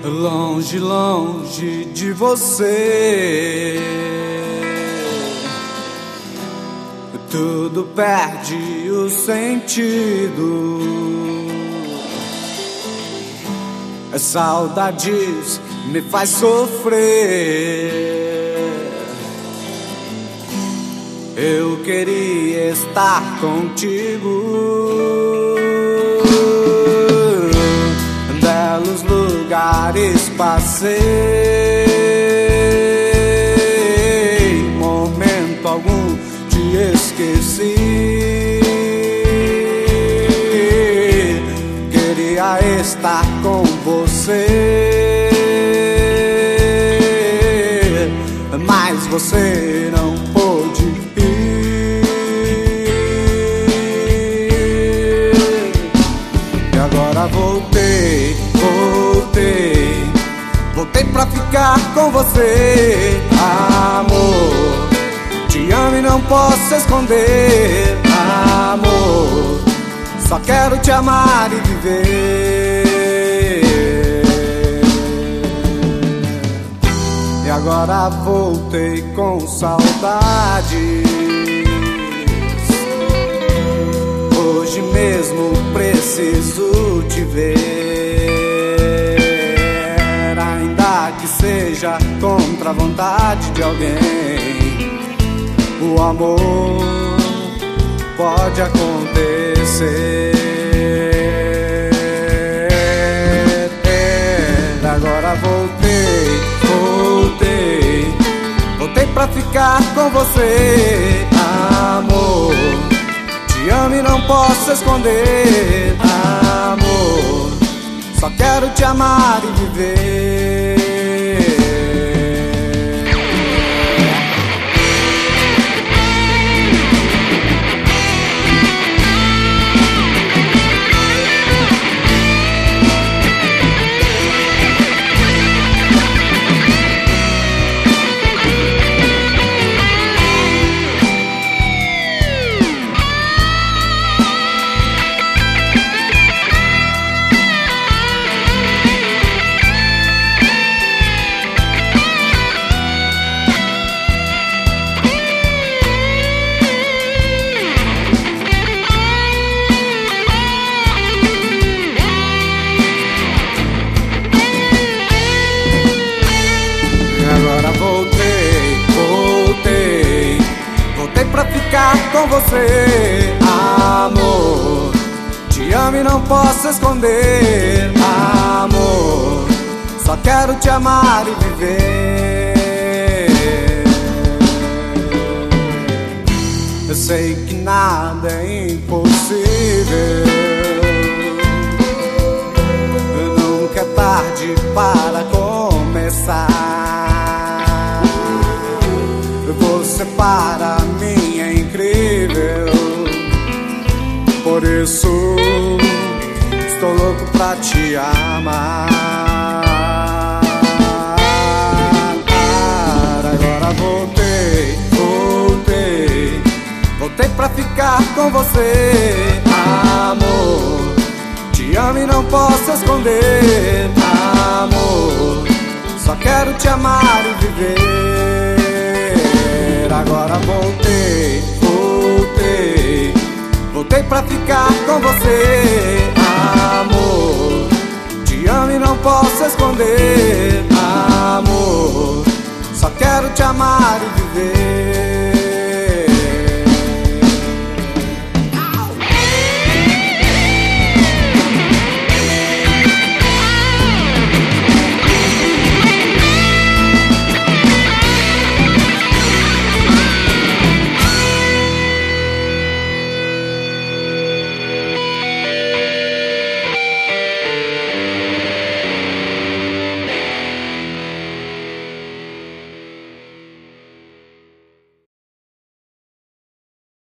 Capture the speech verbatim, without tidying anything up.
Longe, longe de você, tudo perde o sentido. As saudades me faz sofrer. Eu queria estar contigo, belos lugares passei, momento algum te esqueci. Queria estar com você, mas você não pôde ir. E agora voltei, voltei, voltei pra ficar com você, amor. Te amo e não posso esconder, amor. Só quero te amar e viver. E agora voltei com saudades. Hoje mesmo preciso te ver, ainda que seja contra a vontade de alguém. O amor pode acontecer. Agora voltei, voltei, voltei pra ficar com você, amor. Te amo e não posso esconder, amor. Só quero te amar e viver. Pra ficar com você, amor. Te amo e não posso esconder, amor. Só quero te amar e viver. Eu sei que nada é impossível, nunca é tarde para começar. Você para mim é incrível, por isso estou louco pra te amar. Agora voltei, voltei, voltei pra ficar com você, amor. Te amo e não posso esconder, amor. Só quero te amar e viver. Agora voltei, voltei, voltei pra ficar com você, amor. Te amo e não posso esconder, amor. Só quero te amar e viver.